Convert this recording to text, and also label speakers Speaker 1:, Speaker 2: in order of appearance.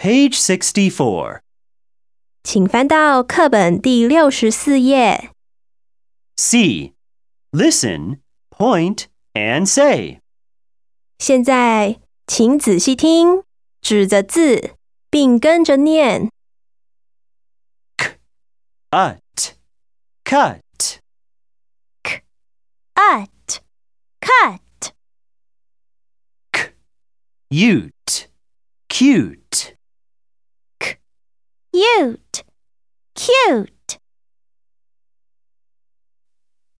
Speaker 1: Page 64.
Speaker 2: 请翻到课本第64页。
Speaker 1: C. Listen, point, and say.
Speaker 2: 现在，请仔细听，指着字，并跟着念。
Speaker 1: Ut, cut.
Speaker 2: Ut, cut.
Speaker 1: Ute, cute.
Speaker 2: Ute, cute.